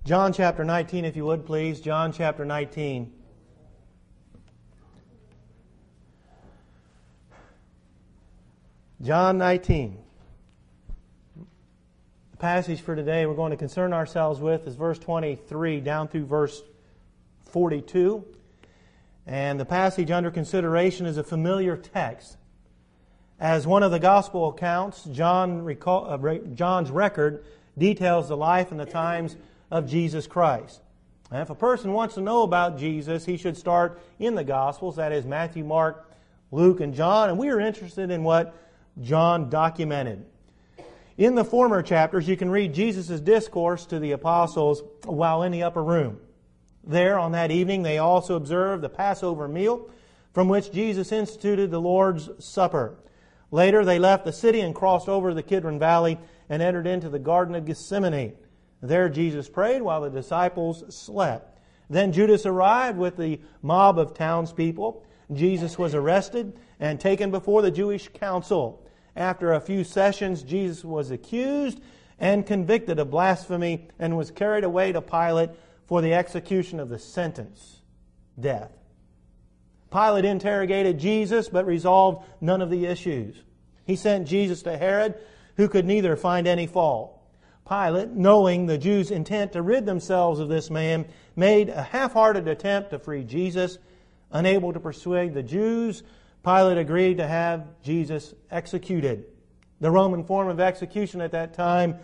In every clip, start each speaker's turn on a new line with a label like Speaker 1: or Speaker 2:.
Speaker 1: John chapter 19, if you would, please. John chapter 19. John 19. The passage for today we're going to concern ourselves with is verse 23 down through verse 42. And the passage under consideration is a familiar text. As one of the gospel accounts, John's record details the life and the times of Jesus Christ. And if a person wants to know about Jesus, he should start in the Gospels, that is Matthew, Mark, Luke, and John. And we are interested in what John documented. In the former chapters, you can read Jesus' discourse to the apostles while in the upper room. There, on that evening, they also observed the Passover meal, from which Jesus instituted the Lord's Supper. Later, they left the city and crossed over the Kidron Valley and entered into the Garden of Gethsemane. There Jesus prayed while the disciples slept. Then Judas arrived with the mob of townspeople. Jesus was arrested and taken before the Jewish council. After a few sessions, Jesus was accused and convicted of blasphemy and was carried away to Pilate for the execution of the sentence, death. Pilate interrogated Jesus but resolved none of the issues. He sent Jesus to Herod, who could neither find any fault. Pilate, knowing the Jews' intent to rid themselves of this man, made a half-hearted attempt to free Jesus. Unable to persuade the Jews, Pilate agreed to have Jesus executed. The Roman form of execution at that time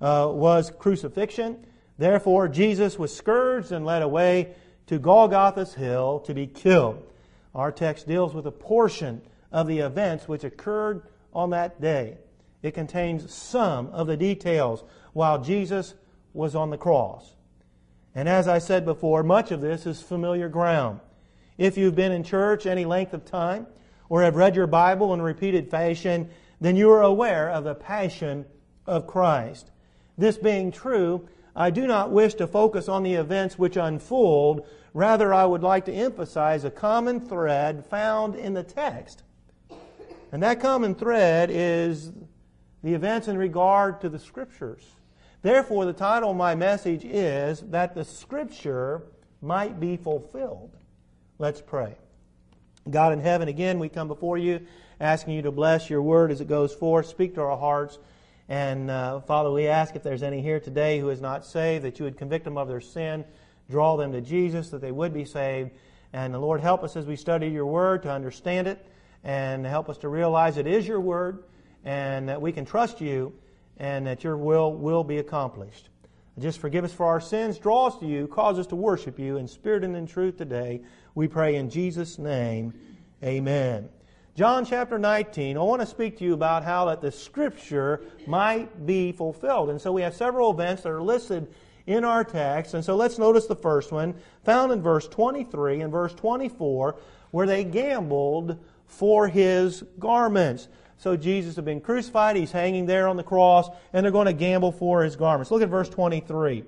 Speaker 1: was crucifixion. Therefore, Jesus was scourged and led away to Golgotha's hill to be killed. Our text deals with a portion of the events which occurred on that day. It contains some of the details while Jesus was on the cross. And as I said before, much of this is familiar ground. If you've been in church any length of time or have read your Bible in repeated fashion, then you are aware of the passion of Christ. This being true, I do not wish to focus on the events which unfold. Rather, I would like to emphasize a common thread found in the text. And that common thread is the events in regard to the Scriptures. Therefore, the title of my message is that the Scripture might be fulfilled. Let's pray. God in heaven, again, we come before you, asking you to bless your word as it goes forth. Speak to our hearts. And Father, we ask if there's any here today who is not saved, that you would convict them of their sin, draw them to Jesus, that they would be saved. And Lord, help us as we study your word to understand it, and help us to realize it is your word, and that we can trust you, and that your will be accomplished. Just forgive us for our sins, draw us to you, cause us to worship you in spirit and in truth today. We pray in Jesus' name, amen. John chapter 19, I want to speak to you about how that the Scripture might be fulfilled. And so we have several events that are listed in our text. And so let's notice the first one, found in verse 23 and verse 24, where they gambled for His garments. So Jesus had been crucified, He's hanging there on the cross, and they're going to gamble for His garments. Look at verse 23.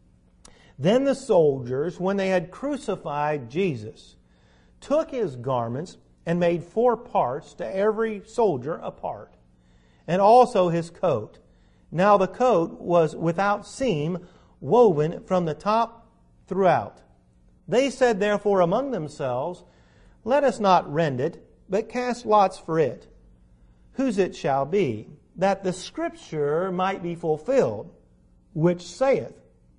Speaker 1: Then the soldiers, when they had crucified Jesus, took His garments and made 4 parts, to every soldier a part, and also His coat. Now the coat was without seam, woven from the top throughout. They said therefore among themselves, Let us not rend it, but cast lots for it, whose it shall be, that the Scripture might be fulfilled, which saith,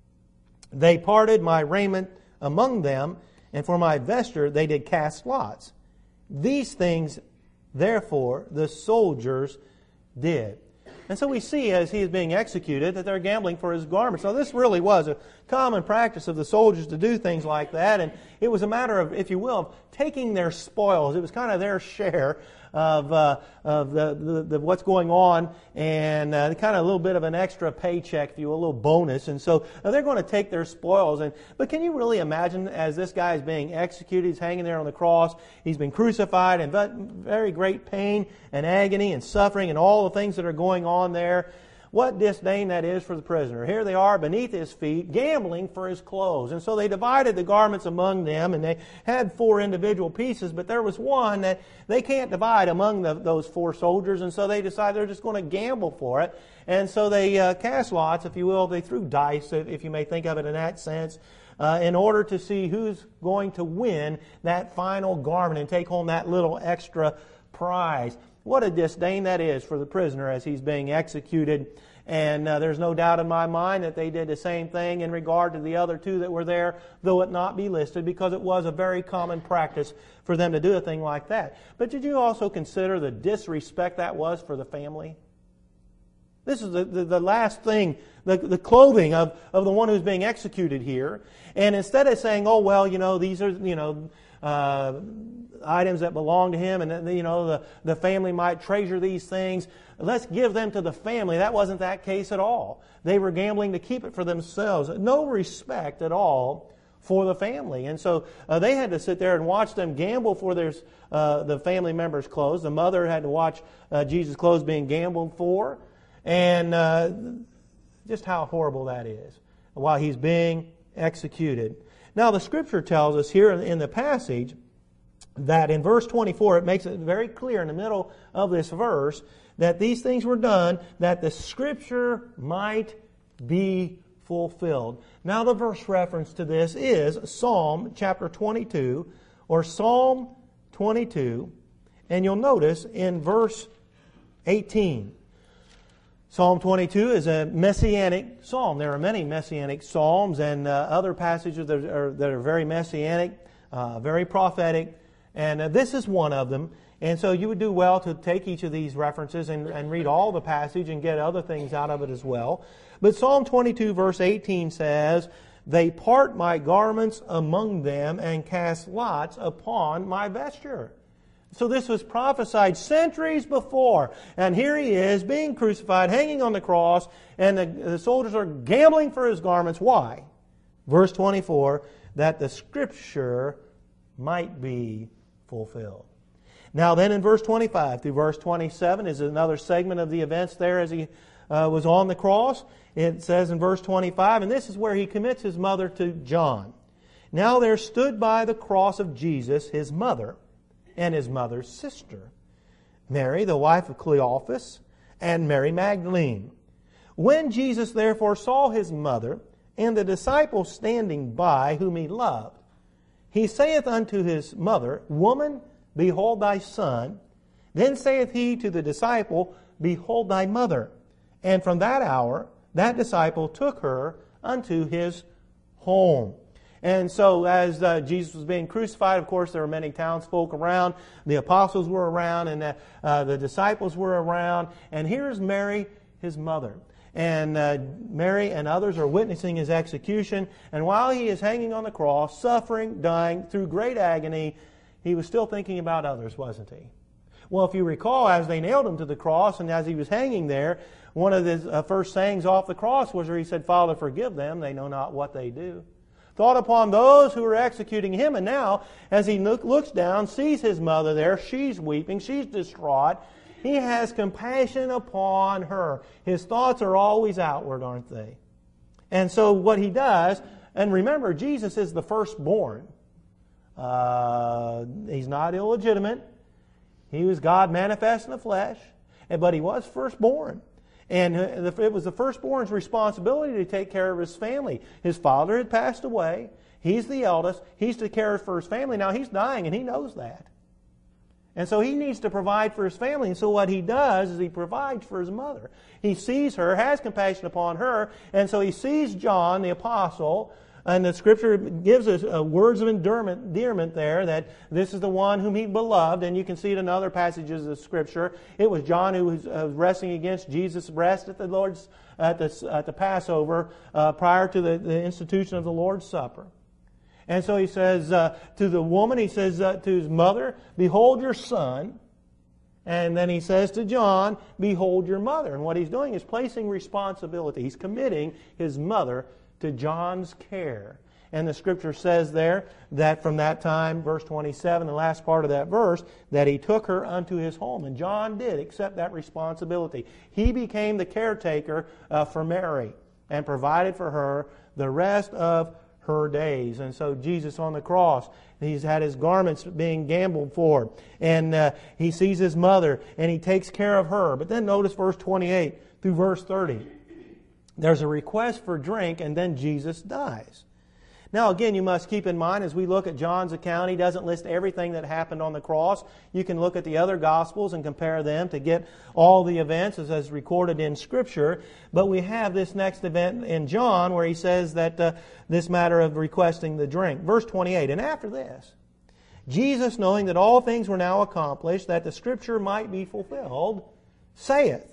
Speaker 1: They parted my raiment among them, and for my vesture they did cast lots. These things, therefore, the soldiers did. And so we see as he is being executed that they're gambling for his garments. Now this really was a common practice of the soldiers to do things like that. And it was a matter of, if you will, of taking their spoils. It was kind of their share of the what's going on, and kind of a little bit of an extra paycheck, if you will, a little bonus. And so they're going to take their spoils. But can you really imagine as this guy is being executed, he's hanging there on the cross, he's been crucified in very great pain and agony and suffering and all the things that are going on there. What disdain that is for the prisoner. Here they are beneath his feet, gambling for his clothes. And so they divided the garments among them, and they had 4 individual pieces, but there was one that they can't divide among those 4 soldiers, and so they decided they're just going to gamble for it. And so they cast lots, if you will. They threw dice, if you may think of it in that sense, in order to see who's going to win that final garment and take home that little extra prize. What a disdain that is for the prisoner as he's being executed. And there's no doubt in my mind that they did the same thing in regard to the other 2 that were there, though it not be listed, because it was a very common practice for them to do a thing like that. But did you also consider the disrespect that was for the family? This is the last thing, the clothing of the one who's being executed here. And instead of saying, oh, well, these are, items that belong to him, and the family might treasure these things, let's give them to the family. That wasn't that case at all. They were gambling to keep it for themselves. No respect at all for the family. And so they had to sit there and watch them gamble for the family members' clothes. The mother had to watch Jesus' clothes being gambled for. And just how horrible that is while he's being executed. Now the Scripture tells us here in the passage that in verse 24, it makes it very clear in the middle of this verse that these things were done that the Scripture might be fulfilled. Now the verse reference to this is Psalm chapter 22, or Psalm 22, and you'll notice in verse 18. Psalm 22 is a messianic psalm. There are many messianic psalms and other passages that are very messianic, very prophetic, and this is one of them. And so you would do well to take each of these references and read all the passage and get other things out of it as well. But Psalm 22 verse 18 says, "They part my garments among them and cast lots upon my vesture." So this was prophesied centuries before. And here he is being crucified, hanging on the cross, and the soldiers are gambling for his garments. Why? Verse 24, that the Scripture might be fulfilled. Now then in verse 25 through verse 27 is another segment of the events there as he was on the cross. It says in verse 25, and this is where he commits his mother to John. "Now there stood by the cross of Jesus his mother, and his mother's sister, Mary, the wife of Cleophas, and Mary Magdalene. When Jesus therefore saw his mother, and the disciple standing by, whom he loved, he saith unto his mother, Woman, behold thy son. Then saith he to the disciple, Behold thy mother. And from that hour, that disciple took her unto his home." And so as Jesus was being crucified, of course, there were many townsfolk around. The apostles were around, and the disciples were around. And here's Mary, his mother. And Mary and others are witnessing his execution. And while he is hanging on the cross, suffering, dying, through great agony, he was still thinking about others, wasn't he? Well, if you recall, as they nailed him to the cross and as he was hanging there, one of his first sayings off the cross was where he said, Father, forgive them, they know not what they do. Thought upon those who were executing him, and now, as he looks down, sees his mother there, she's weeping, she's distraught. He has compassion upon her. His thoughts are always outward, aren't they? And so what he does, and remember, Jesus is the firstborn. He's not illegitimate. He was God manifest in the flesh, but he was firstborn. And it was the firstborn's responsibility to take care of his family. His father had passed away. He's the eldest. He's to care for his family. Now he's dying, and he knows that. And so he needs to provide for his family. And so what he does is he provides for his mother. He sees her, has compassion upon her, and so he sees John, the apostle, and the Scripture gives us words of endearment there, that this is the one whom he beloved, and you can see it in other passages of Scripture. It was John who was wrestling against Jesus' breast at the Passover prior to the institution of the Lord's Supper. And so he says to the woman, he says to his mother, Behold your son. And then he says to John, Behold your mother. And what he's doing is placing responsibility. He's committing his mother to John's care. And the Scripture says there that from that time, verse 27, the last part of that verse, that he took her unto his home. And John did accept that responsibility. He became the caretaker for Mary and provided for her the rest of her days. And so Jesus on the cross, he's had his garments being gambled for. And he sees his mother and he takes care of her. But then notice verse 28 through verse 30. There's a request for drink and then Jesus dies. Now again, you must keep in mind as we look at John's account, he doesn't list everything that happened on the cross. You can look at the other Gospels and compare them to get all the events as recorded in Scripture. But we have this next event in John where he says that this matter of requesting the drink. Verse 28, and after this, Jesus, knowing that all things were now accomplished, that the Scripture might be fulfilled, saith,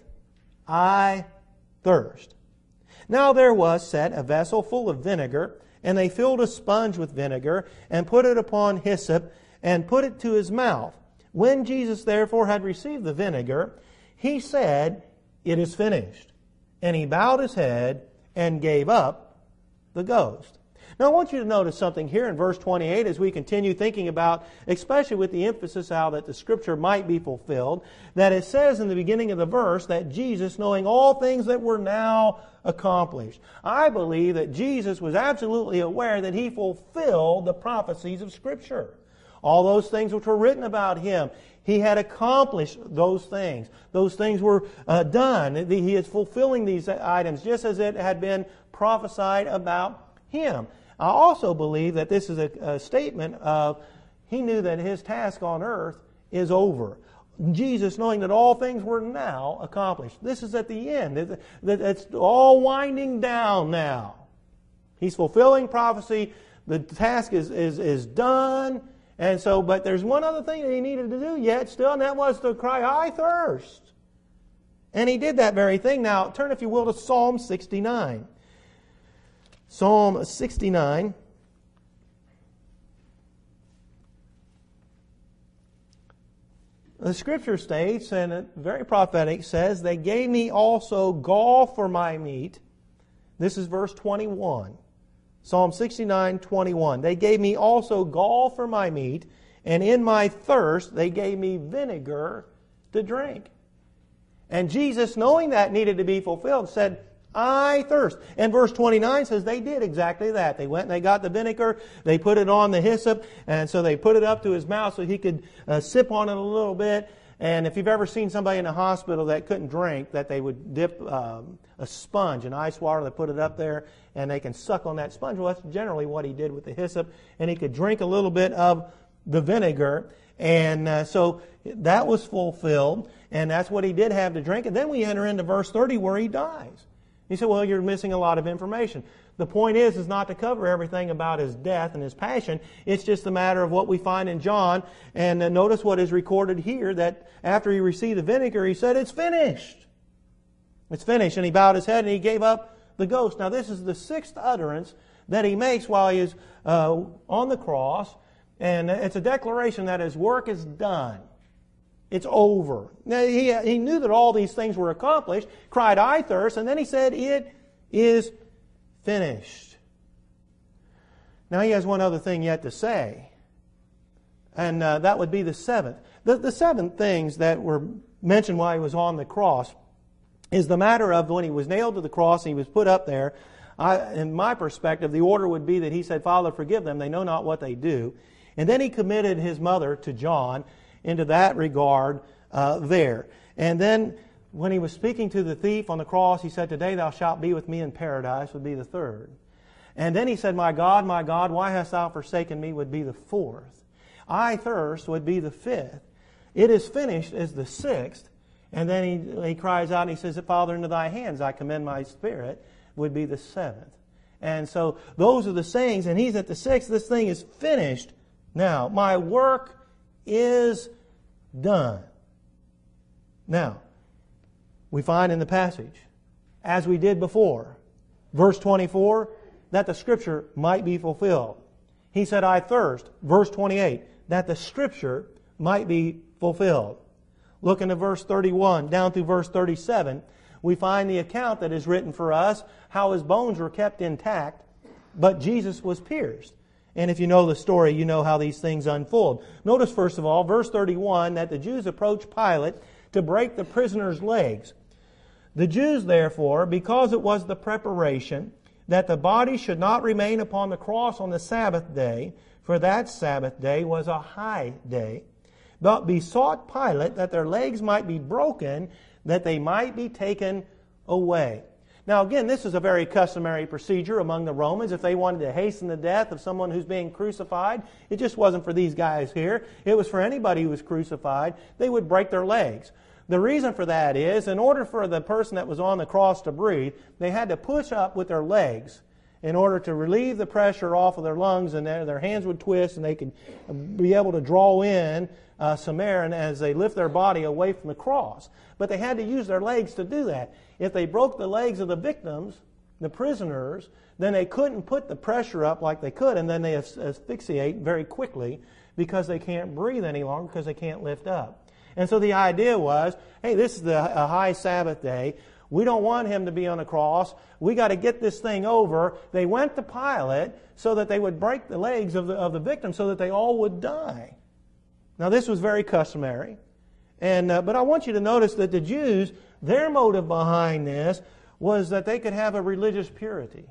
Speaker 1: I thirst. Now there was set a vessel full of vinegar, and they filled a sponge with vinegar, and put it upon hyssop, and put it to his mouth. When Jesus therefore had received the vinegar, he said, It is finished. And he bowed his head, and gave up the ghost. Now I want you to notice something here in verse 28 as we continue thinking about, especially with the emphasis how that the Scripture might be fulfilled, that it says in the beginning of the verse that Jesus, knowing all things that were now accomplished. I believe that Jesus was absolutely aware that he fulfilled the prophecies of Scripture. All those things which were written about him, he had accomplished those things. Those things were done. He is fulfilling these items just as it had been prophesied about him. I also believe that this is a statement of he knew that his task on earth is over. Jesus, knowing that all things were now accomplished. This is at the end. It's all winding down now. He's fulfilling prophecy. The task is done. And so, but there's one other thing that he needed to do yet still, and that was to cry, I thirst. And he did that very thing. Now, turn, if you will, to Psalm 69. Psalm 69. The Scripture states, and it's very prophetic, says, They gave me also gall for my meat. This is verse 21. Psalm 69, 21. They gave me also gall for my meat, and in my thirst they gave me vinegar to drink. And Jesus, knowing that needed to be fulfilled, said, I thirst. And verse 29 says they did exactly that. They went and they got the vinegar, they put it on the hyssop, and so they put it up to his mouth so he could sip on it a little bit. And if you've ever seen somebody in a hospital that couldn't drink, that they would dip a sponge in ice water, they put it up there, and they can suck on that sponge. Well, that's generally what he did with the hyssop. And he could drink a little bit of the vinegar. And so that was fulfilled, and that's what he did have to drink. And then we enter into verse 30 where he dies. You say, well, you're missing a lot of information. The point is not to cover everything about his death and his passion. It's just a matter of what we find in John. And notice what is recorded here, that after he received the vinegar, he said, it's finished. It's finished. And he bowed his head and he gave up the ghost. Now, this is the sixth utterance that he makes while he is on the cross. And it's a declaration that his work is done. It's over. Now, he knew that all these things were accomplished, cried, I thirst, and then he said, it is finished. Now, he has one other thing yet to say, and that would be the seventh. The seven things that were mentioned while he was on the cross is the matter of when he was nailed to the cross and he was put up there. In my perspective, the order would be that he said, Father, forgive them, they know not what they do. And then he committed his mother to John into that regard there. And then when he was speaking to the thief on the cross, he said, Today thou shalt be with me in paradise, would be the third. And then he said, my God, why hast thou forsaken me, would be the fourth. I thirst would be the fifth. It is finished is the sixth. And then he cries out and he says, Father, into thy hands I commend my spirit, would be the seventh. And so those are the sayings, and he's at the sixth. This thing is finished. Now, my work is done. Now, we find in the passage, as we did before, verse 24, that the Scripture might be fulfilled. He said, I thirst. Verse 28, that the Scripture might be fulfilled. Look into verse 31 down through verse 37. We find the account that is written for us, how his bones were kept intact but Jesus was pierced. And if you know the story, you know how these things unfold. Notice, first of all, verse 31, that the Jews approached Pilate to break the prisoner's legs. The Jews, therefore, because it was the preparation that the body should not remain upon the cross on the Sabbath day, for that Sabbath day was a high day, but besought Pilate that their legs might be broken, that they might be taken away. Now again, this is a very customary procedure among the Romans. If they wanted to hasten the death of someone who's being crucified, it just wasn't for these guys here. It was for anybody who was crucified. They would break their legs. The reason for that is, in order for the person that was on the cross to breathe, they had to push up with their legs in order to relieve the pressure off of their lungs, and their hands would twist and they could be able to draw in some air and as they lift their body away from the cross. But they had to use their legs to do that. If they broke the legs of the victims, the prisoners, then they couldn't put the pressure up like they could, and then they asphyxiate very quickly because they can't breathe any longer because they can't lift up. And so the idea was, hey, this is a high Sabbath day. We don't want him to be on the cross. We got to get this thing over. They went to Pilate so that they would break the legs of the victim so that they all would die. Now this was very customary. But I want you to notice that the Jews, their motive behind this was that they could have a religious purity.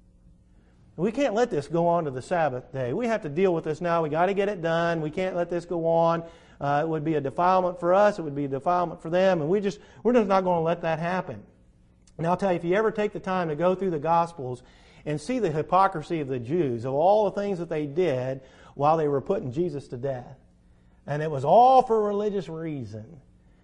Speaker 1: We can't let this go on to the Sabbath day. We have to deal with this now. We got to get it done. We can't let this go on. It would be a defilement for us. It would be a defilement for them. And we're just not going to let that happen. And I'll tell you, if you ever take the time to go through the Gospels and see the hypocrisy of the Jews, of all the things that they did while they were putting Jesus to death. And it was all for a religious reason.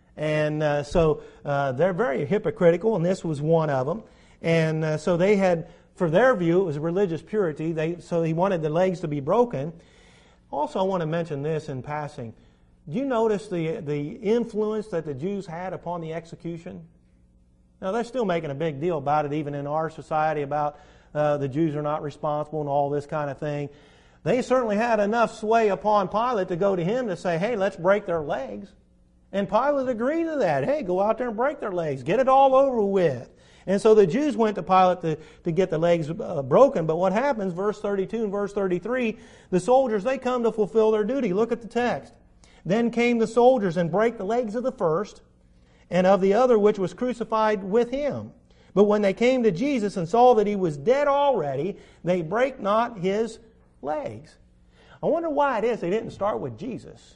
Speaker 1: And so they're very hypocritical, and this was one of them. And so they had, for their view, it was religious purity. So he wanted the legs to be broken. Also, I want to mention this in passing. Do you notice the influence that the Jews had upon the execution? Now, they're still making a big deal about it, even in our society, about the Jews are not responsible and all this kind of thing. They certainly had enough sway upon Pilate to go to him to say, hey, let's break their legs. And Pilate agreed to that. Hey, go out there and break their legs. Get it all over with. And so the Jews went to Pilate to get the legs broken. But what happens, verse 32 and verse 33, the soldiers, they come to fulfill their duty. Look at the text. Then came the soldiers and brake the legs of the first and of the other which was crucified with him. But when they came to Jesus and saw that he was dead already, they brake not his legs. I wonder why it is they didn't start with Jesus.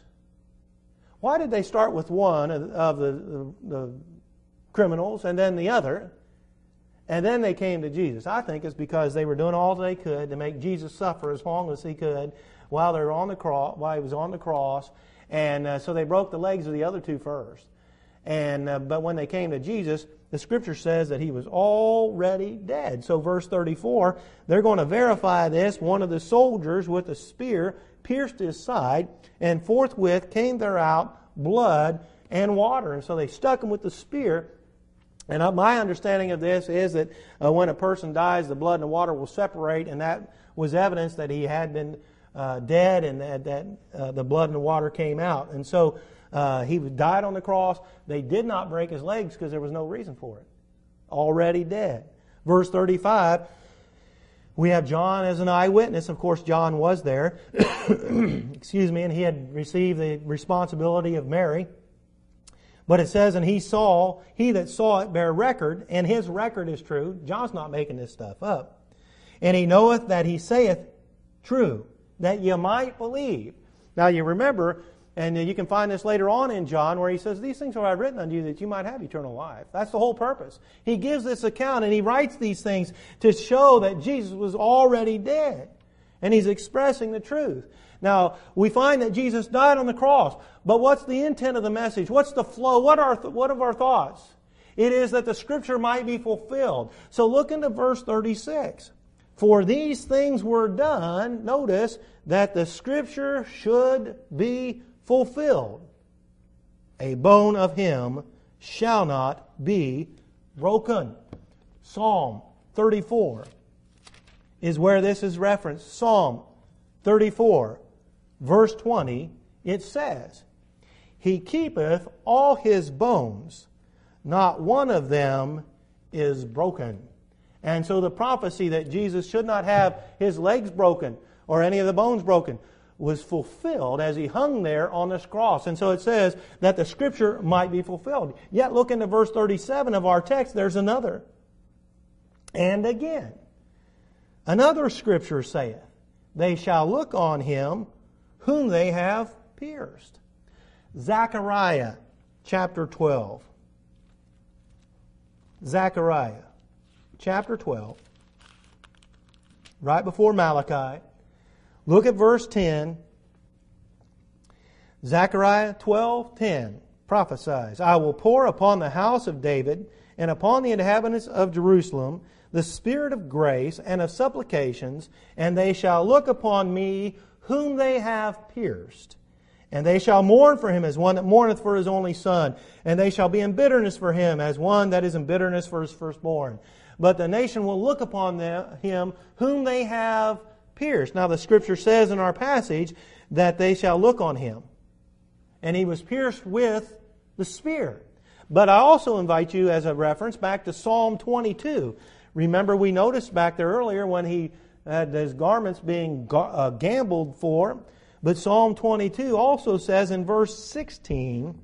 Speaker 1: Why did they start with one of the criminals and then the other, and then they came to Jesus? I think it's because they were doing all they could to make Jesus suffer as long as he could while they were on the cross, while he was on the cross, and so they broke the legs of the other two first. But when they came to Jesus, the Scripture says that he was already dead. So verse 34, they're going to verify this. One of the soldiers with a spear pierced his side, and forthwith came there out blood and water. And so they stuck him with the spear. And my understanding of this is that when a person dies, the blood and the water will separate, and that was evidence that he had been dead, and that the blood and the water came out. And so he died on the cross. They did not break his legs because there was no reason for it. Already dead. Verse 35, we have John as an eyewitness. Of course, John was there. Excuse me, and he had received the responsibility of Mary. But it says, and he that saw it bear record, and his record is true. John's not making this stuff up. And he knoweth that he saith true, that ye might believe. Now you remember, and you can find this later on in John, where he says, these things have I written unto you that you might have eternal life. That's the whole purpose. He gives this account and he writes these things to show that Jesus was already dead. And he's expressing the truth. Now, we find that Jesus died on the cross. But what's the intent of the message? What's the flow? What of our thoughts? It is that the Scripture might be fulfilled. So look into verse 36. For these things were done, notice, that the Scripture should be fulfilled. A bone of him shall not be broken. Psalm 34 is where this is referenced. Psalm 34, verse 20, it says, He keepeth all his bones, not one of them is broken. And so the prophecy that Jesus should not have his legs broken or any of the bones broken was fulfilled as he hung there on this cross. And so it says that the Scripture might be fulfilled. Yet look into verse 37 of our text, there's another. And again, another Scripture saith, they shall look on him whom they have pierced. Zechariah chapter 12. Zechariah chapter 12. Right before Malachi. Look at verse 10. Zechariah 12:10 prophesies, I will pour upon the house of David and upon the inhabitants of Jerusalem the spirit of grace and of supplications, and they shall look upon me whom they have pierced. And they shall mourn for him as one that mourneth for his only son. And they shall be in bitterness for him as one that is in bitterness for his firstborn. But the nation will look upon him whom they have pierced. Now the Scripture says in our passage that they shall look on him. And he was pierced with the spear. But I also invite you as a reference back to Psalm 22. Remember we noticed back there earlier when he had his garments being gambled for. But Psalm 22 also says in verse 16,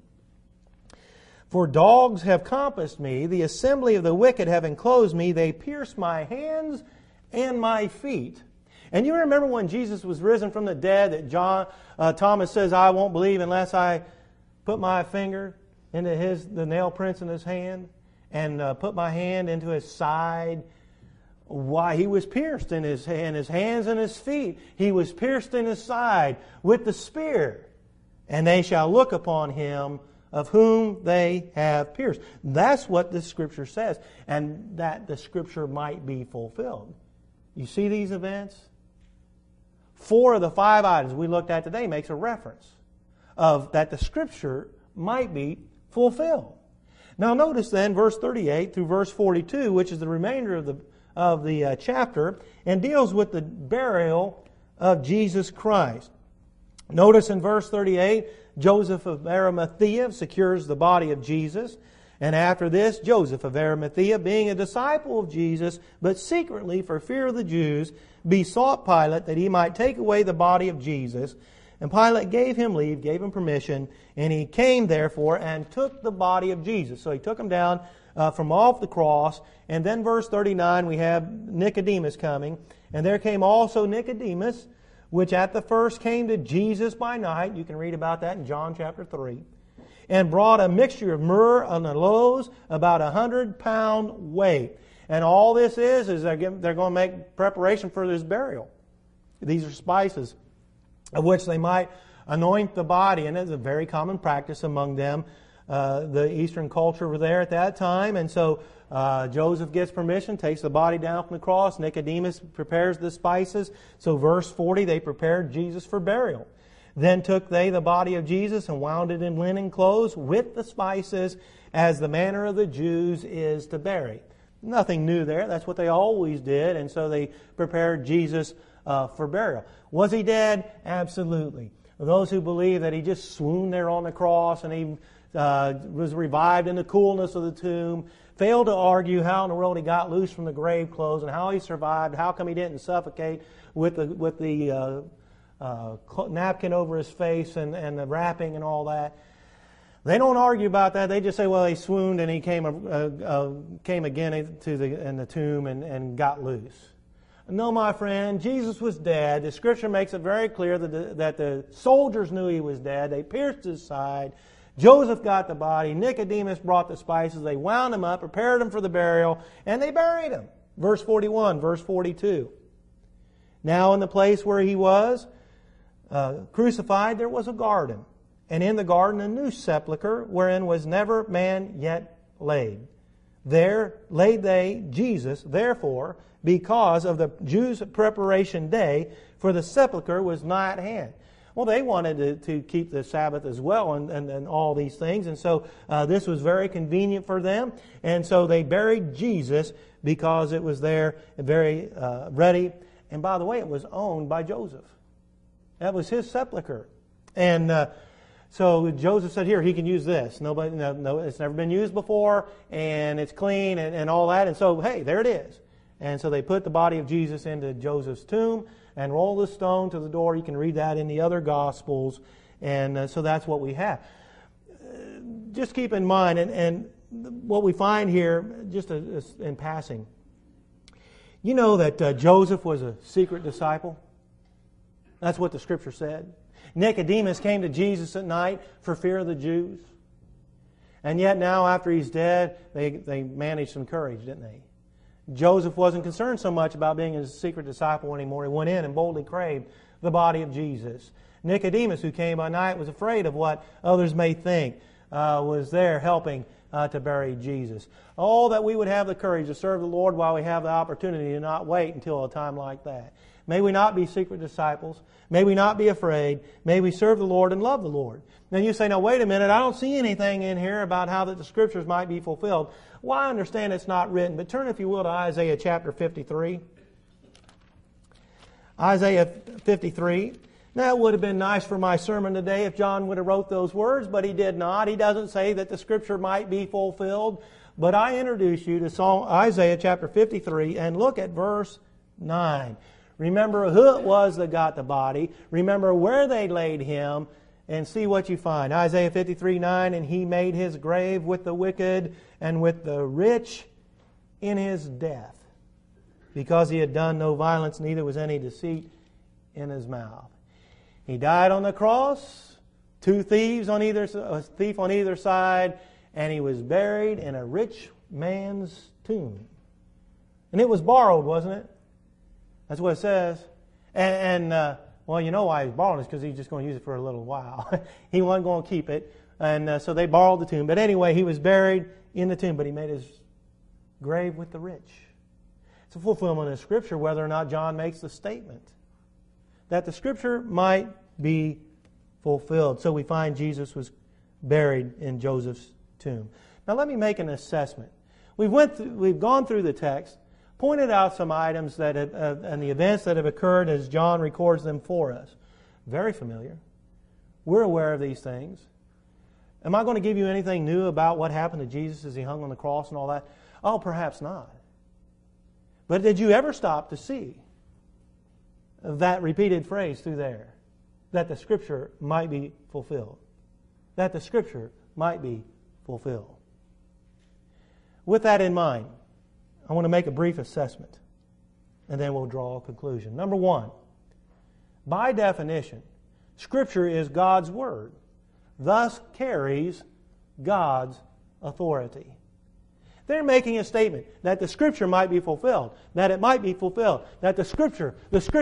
Speaker 1: for dogs have compassed me, the assembly of the wicked have enclosed me, they pierce my hands and my feet. And you remember when Jesus was risen from the dead that Thomas says, I won't believe unless I put my finger into the nail prints in his hand and put my hand into his side. Why? He was pierced in his hands and his feet. He was pierced in his side with the spear. And they shall look upon him of whom they have pierced. That's what the Scripture says. And that the Scripture might be fulfilled. You see these events? 4 of the 5 items we looked at today makes a reference of that the Scripture might be fulfilled. Now notice then verse 38 through verse 42, which is the remainder of the chapter, and deals with the burial of Jesus Christ. Notice in verse 38, Joseph of Arimathea secures the body of Jesus. And after this, Joseph of Arimathea, being a disciple of Jesus, but secretly for fear of the Jews, besought Pilate that he might take away the body of Jesus. And Pilate gave him leave, gave him permission, and he came therefore and took the body of Jesus. So he took him down from off the cross. And then verse 39, we have Nicodemus coming. And there came also Nicodemus, which at the first came to Jesus by night. You can read about that in John chapter 3. And brought a mixture of myrrh and aloes, about 100-pound weight. And all this is they're going to make preparation for this burial. These are spices of which they might anoint the body. And it's a very common practice among them. The Eastern culture were there at that time. And so Joseph gets permission, takes the body down from the cross. Nicodemus prepares the spices. So verse 40, they prepared Jesus for burial. Then took they the body of Jesus and wound it in linen clothes with the spices, as the manner of the Jews is to bury. Nothing new there. That's what they always did. And so they prepared Jesus for burial. Was he dead? Absolutely. Those who believe that he just swooned there on the cross and he was revived in the coolness of the tomb fail to argue how in the world he got loose from the grave clothes and how he survived. How come he didn't suffocate with the napkin over his face and the wrapping and all that. They don't argue about that. They just say, well, he swooned and he came again in the tomb and got loose. No, my friend, Jesus was dead. The Scripture makes it very clear that the soldiers knew he was dead. They pierced his side. Joseph got the body. Nicodemus brought the spices. They wound him up, prepared him for the burial, and they buried him. Verse 41, verse 42. Now in the place where he was crucified, there was a garden. And in the garden a new sepulchre, wherein was never man yet laid. There laid they Jesus, therefore, because of the Jews' preparation day, for the sepulchre was nigh at hand. Well, they wanted to keep the Sabbath as well and all these things. And so this was very convenient for them. And so they buried Jesus because it was there very ready. And by the way, it was owned by Joseph. That was his sepulcher. And so Joseph said, here, he can use this. No, it's never been used before, and it's clean and all that. And so, hey, there it is. And so they put the body of Jesus into Joseph's tomb and rolled the stone to the door. You can read that in the other Gospels. And so that's what we have. Just keep in mind, and what we find here, just in passing, you know that Joseph was a secret disciple? That's what the Scripture said. Nicodemus came to Jesus at night for fear of the Jews. And yet now, after he's dead, they managed some courage, didn't they? Joseph wasn't concerned so much about being a secret disciple anymore. He went in and boldly craved the body of Jesus. Nicodemus, who came by night, was afraid of what others may think, was there helping to bury Jesus. Oh, that we would have the courage to serve the Lord while we have the opportunity to not wait until a time like that. May we not be secret disciples. May we not be afraid. May we serve the Lord and love the Lord. Now you say, now wait a minute, I don't see anything in here about how that the Scriptures might be fulfilled. Well, I understand it's not written, but turn, if you will, to Isaiah chapter 53. Isaiah 53. Now, it would have been nice for my sermon today if John would have wrote those words, but he did not. He doesn't say that the Scripture might be fulfilled. But I introduce you to Isaiah chapter 53 and look at verse 9. Remember who it was that got the body. Remember where they laid him. And see what you find. Isaiah 53:9, and he made his grave with the wicked and with the rich in his death, because he had done no violence, neither was any deceit in his mouth. He died on the cross, a thief on either side, and he was buried in a rich man's tomb. And it was borrowed, wasn't it? That's what it says. Well, you know why he's borrowing it, because he's just going to use it for a little while. He wasn't going to keep it. And so they borrowed the tomb. But anyway, he was buried in the tomb, but he made his grave with the rich. It's a fulfillment of Scripture, whether or not John makes the statement that the Scripture might be fulfilled. So we find Jesus was buried in Joseph's tomb. Now let me make an assessment. We've gone through the text, pointed out some items that and the events that have occurred as John records them for us. Very familiar. We're aware of these things. Am I going to give you anything new about what happened to Jesus as he hung on the cross and all that? Oh, perhaps not. But did you ever stop to see that repeated phrase through there? That the Scripture might be fulfilled. That the Scripture might be fulfilled. With that in mind, I want to make a brief assessment, and then we'll draw a conclusion. Number one, by definition, Scripture is God's Word, thus carries God's authority. They're making a statement that the Scripture might be fulfilled, that it might be fulfilled, that the Scripture.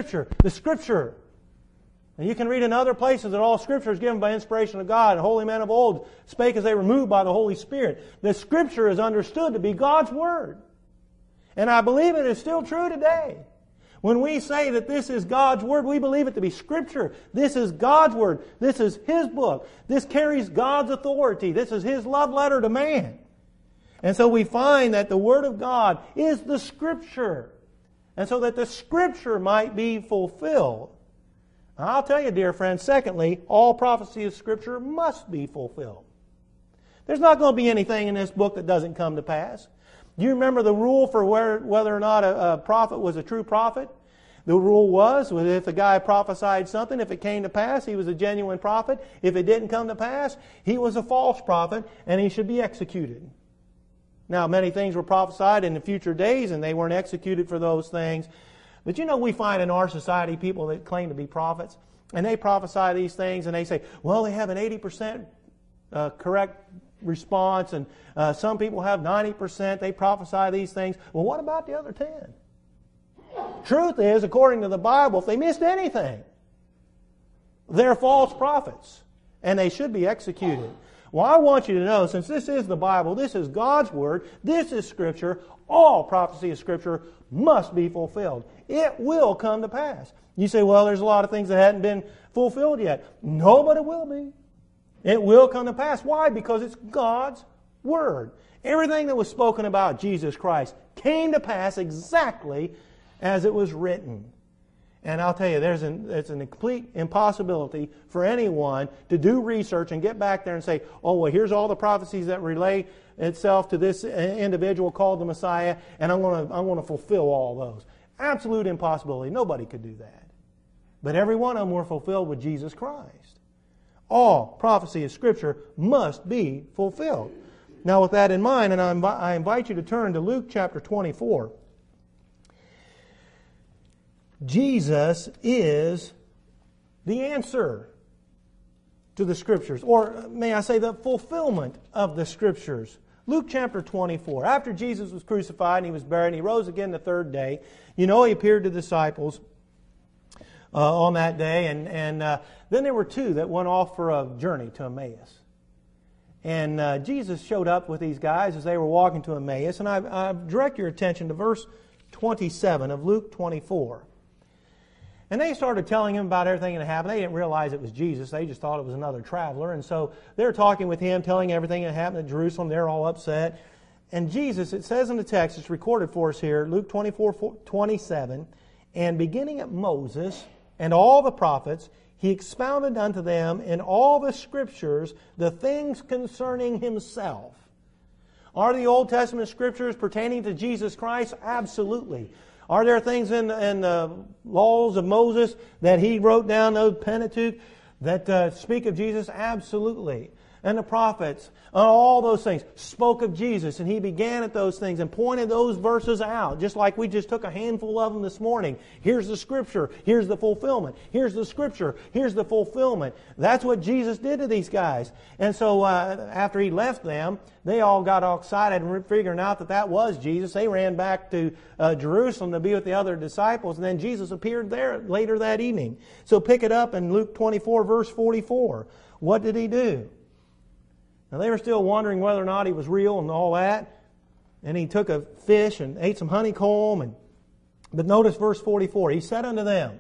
Speaker 1: And you can read in other places that all Scripture is given by inspiration of God, and holy men of old spake as they were moved by the Holy Spirit. The Scripture is understood to be God's Word. And I believe it is still true today. When we say that this is God's Word, we believe it to be Scripture. This is God's Word. This is His book. This carries God's authority. This is His love letter to man. And so we find that the Word of God is the Scripture. And so that the Scripture might be fulfilled. I'll tell you, dear friends, secondly, all prophecy of Scripture must be fulfilled. There's not going to be anything in this book that doesn't come to pass. Do you remember the rule for whether or not a prophet was a true prophet? The rule was if the guy prophesied something, if it came to pass, he was a genuine prophet. If it didn't come to pass, he was a false prophet, and he should be executed. Now, many things were prophesied in the future days, and they weren't executed for those things. But you know, we find in our society people that claim to be prophets, and they prophesy these things, and they say, well, they have an 80% correct response, and some people have 90%. They prophesy these things. Well, what about the other 10? Truth is, according to the Bible, if they missed anything, they're false prophets, and they should be executed. Well, I want you to know, since this is the Bible, this is God's Word, this is Scripture, all prophecy of Scripture must be fulfilled. It will come to pass. You say, well, there's a lot of things that hadn't been fulfilled yet. No, but it will be. It will come to pass. Why? Because it's God's Word. Everything that was spoken about Jesus Christ came to pass exactly as it was written. And I'll tell you, it's a complete impossibility for anyone to do research and get back there and say, oh, well, here's all the prophecies that relate itself to this individual called the Messiah, and I'm going to fulfill all those. Absolute impossibility. Nobody could do that. But every one of them were fulfilled with Jesus Christ. All prophecy of Scripture must be fulfilled. Now with that in mind, and I invite you to turn to Luke chapter 24. Jesus is the answer to the Scriptures, or may I say the fulfillment of the Scriptures. Luke chapter 24. After Jesus was crucified and He was buried and He rose again the third day, He appeared to the disciples on that day, and then there were two that went off for a journey to Emmaus. And Jesus showed up with these guys as they were walking to Emmaus, and I direct your attention to verse 27 of Luke 24. And they started telling Him about everything that happened. They didn't realize it was Jesus. They just thought it was another traveler. And so they're talking with Him, telling everything that happened at Jerusalem. They're all upset. And Jesus, it says in the text, it's recorded for us here, Luke 24:27, and beginning at Moses and all the prophets, He expounded unto them in all the Scriptures the things concerning Himself. Are the Old Testament Scriptures pertaining to Jesus Christ? Absolutely. Are there things in the laws of Moses that he wrote down, those Pentateuch, that speak of Jesus? Absolutely. And the prophets, all those things spoke of Jesus, and He began at those things and pointed those verses out, just like we just took a handful of them this morning. Here's the Scripture, here's the fulfillment. Here's the Scripture, here's the fulfillment. That's what Jesus did to these guys. And so after He left them, they all got all excited and figuring out that was Jesus. They ran back to Jerusalem to be with the other disciples, and then Jesus appeared there later that evening. So pick it up in Luke 24, verse 44. What did He do? Now they were still wondering whether or not He was real and all that. And He took a fish and ate some honeycomb. But notice verse 44. He said unto them.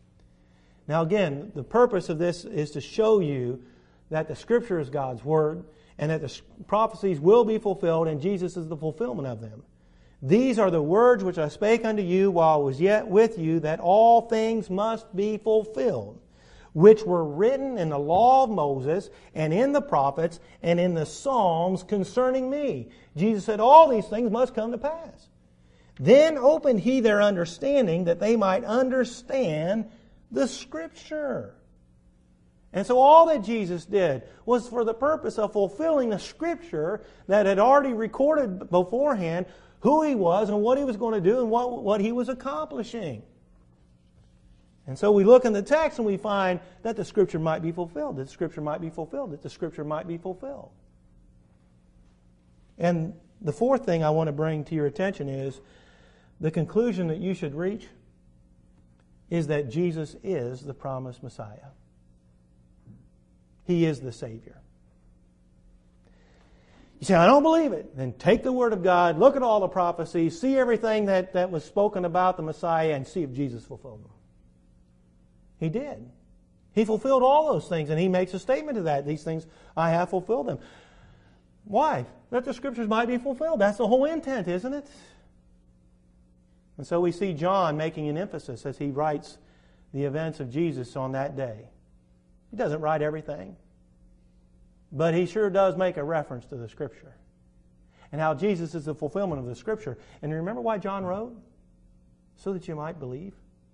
Speaker 1: Now again, the purpose of this is to show you that the Scripture is God's Word and that the prophecies will be fulfilled, and Jesus is the fulfillment of them. These are the words which I spake unto you while I was yet with you, that all things must be fulfilled, which were written in the law of Moses and in the prophets and in the Psalms concerning me. Jesus said, all these things must come to pass. Then opened He their understanding that they might understand the Scripture. And so all that Jesus did was for the purpose of fulfilling the Scripture that had already recorded beforehand who He was and what He was going to do and what He was accomplishing. And so we look in the text and we find that the Scripture might be fulfilled, that the Scripture might be fulfilled, that the Scripture might be fulfilled. And the fourth thing I want to bring to your attention is the conclusion that you should reach is that Jesus is the promised Messiah. He is the Savior. You say, I don't believe it. Then take the Word of God, look at all the prophecies, see everything that was spoken about the Messiah, and see if Jesus fulfilled them. He did. He fulfilled all those things, and He makes a statement of that. These things, I have fulfilled them. Why? That the Scriptures might be fulfilled. That's the whole intent, isn't it? And so we see John making an emphasis as he writes the events of Jesus on that day. He doesn't write everything, but he sure does make a reference to the Scripture and how Jesus is the fulfillment of the Scripture. And you remember why John wrote? So that you might believe.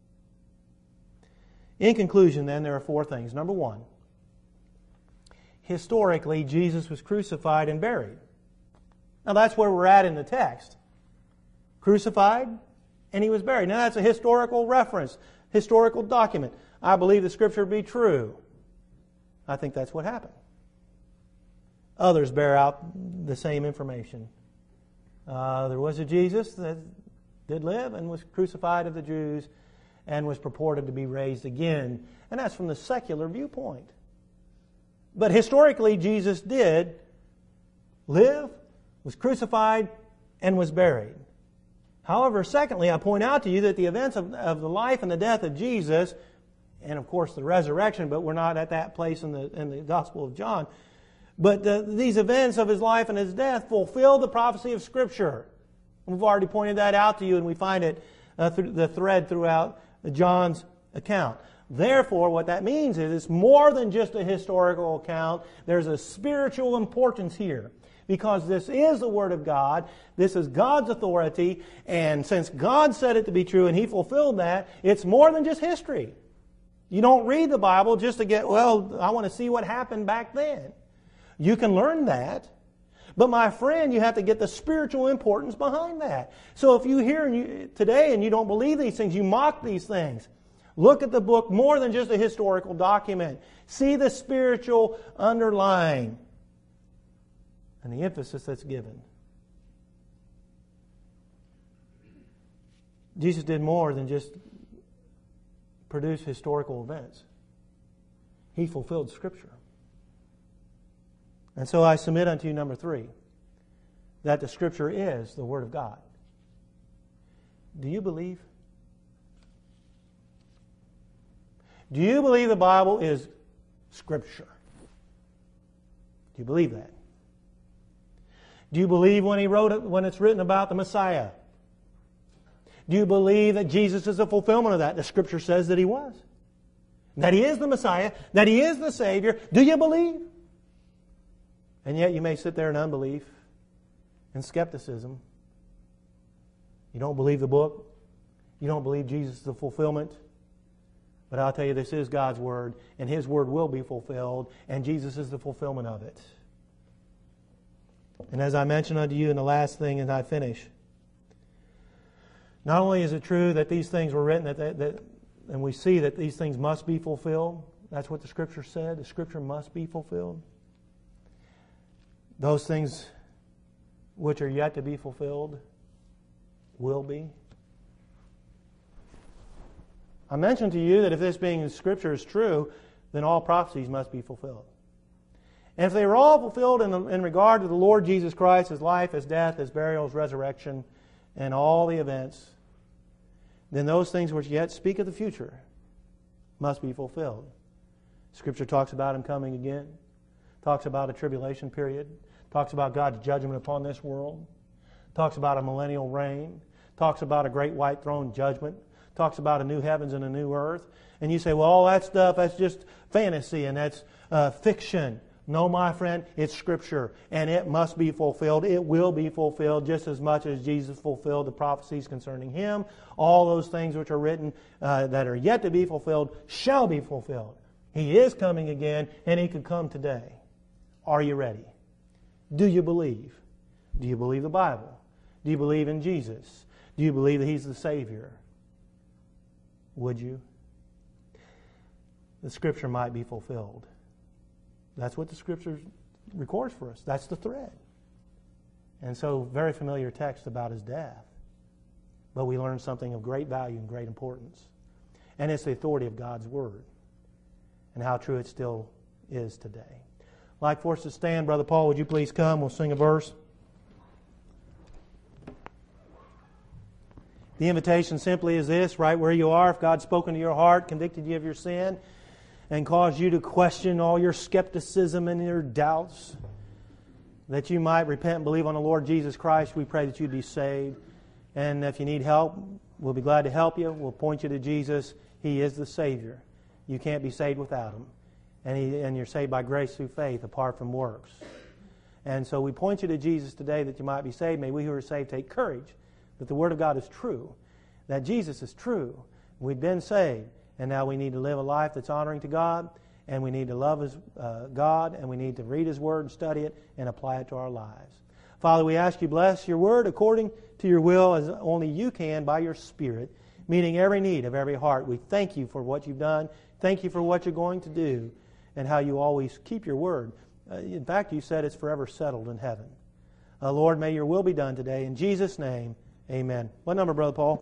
Speaker 1: In conclusion, then, there are four things. Number one, historically, Jesus was crucified and buried. Now, that's where we're at in the text. Crucified, and He was buried. Now, that's a historical reference, historical document. I believe the Scripture to be true. I think that's what happened. Others bear out the same information. There was a Jesus that did live and was crucified of the Jews and was purported to be raised again. And that's from the secular viewpoint. But historically, Jesus did live, was crucified, and was buried. However, secondly, I point out to you that the events of the life and the death of Jesus, and of course the resurrection, but we're not at that place in the Gospel of John, but these events of His life and His death fulfill the prophecy of Scripture. We've already pointed that out to you, and we find it through the thread throughout John's account. Therefore, what that means is it's more than just a historical account. There's a spiritual importance here. Because this is the Word of God, this is God's authority, and since God said it to be true and He fulfilled that, it's more than just history. You don't read the Bible just to get, well, I want to see what happened back then. You can learn that, but my friend, you have to get the spiritual importance behind that. So if you hear today and you don't believe these things, you mock these things, look at the book more than just a historical document. See the spiritual underlying and the emphasis that's given. Jesus did more than just produce historical events. He fulfilled Scripture. And so I submit unto you, number 3, that the Scripture is the Word of God. Do you believe? Do you believe the Bible is Scripture? Do you believe that? Do you believe when he wrote it, when it's written about the Messiah? Do you believe that Jesus is a fulfillment of that? The Scripture says that He was. That He is the Messiah, that He is the Savior. Do you believe? And yet you may sit there in unbelief and skepticism. You don't believe the book. You don't believe Jesus is the fulfillment. But I'll tell you, this is God's Word, and His Word will be fulfilled, and Jesus is the fulfillment of it. And as I mentioned unto you in the last thing, and I finish, not only is it true that these things were written, and we see that these things must be fulfilled. That's what the Scripture said. The Scripture must be fulfilled. Those things which are yet to be fulfilled will be. I mentioned to you that if this being Scripture is true, then all prophecies must be fulfilled. And if they were all fulfilled in regard to the Lord Jesus Christ, His life, His death, His burial, His resurrection, and all the events, then those things which yet speak of the future must be fulfilled. Scripture talks about Him coming again, talks about a tribulation period, talks about God's judgment upon this world, talks about a millennial reign, talks about a great white throne judgment, talks about a new heavens and a new earth. And you say, well, all that stuff, that's just fantasy and that's fiction. No, my friend, it's Scripture, and it must be fulfilled. It will be fulfilled just as much as Jesus fulfilled the prophecies concerning Him. All those things which are written that are yet to be fulfilled shall be fulfilled. He is coming again, and He could come today. Are you ready? Do you believe? Do you believe the Bible? Do you believe in Jesus? Do you believe that He's the Savior? Would you? The Scripture might be fulfilled. That's what the Scripture records for us. That's the thread. And so, very familiar text about His death. But we learn something of great value and great importance. And it's the authority of God's Word. And how true it still is today. I'd like for us to stand. Brother Paul, would you please come? We'll sing a verse. The invitation simply is this, right where you are. If God's spoken to your heart, convicted you of your sin, and caused you to question all your skepticism and your doubts, that you might repent and believe on the Lord Jesus Christ, we pray that you'd be saved. And if you need help, we'll be glad to help you. We'll point you to Jesus. He is the Savior. You can't be saved without Him. And you're saved by grace through faith, apart from works. And so we point you to Jesus today that you might be saved. May we who are saved take courage that the Word of God is true, that Jesus is true. We've been saved. And now we need to live a life that's honoring to God, and we need to love His God, and we need to read His Word and study it and apply it to our lives. Father, we ask you bless your Word according to your will as only you can by your Spirit, meeting every need of every heart. We thank you for what you've done. Thank you for what you're going to do and how you always keep your Word. In fact, you said it's forever settled in heaven. Lord, may your will be done today. In Jesus' name, amen. What number, Brother Paul?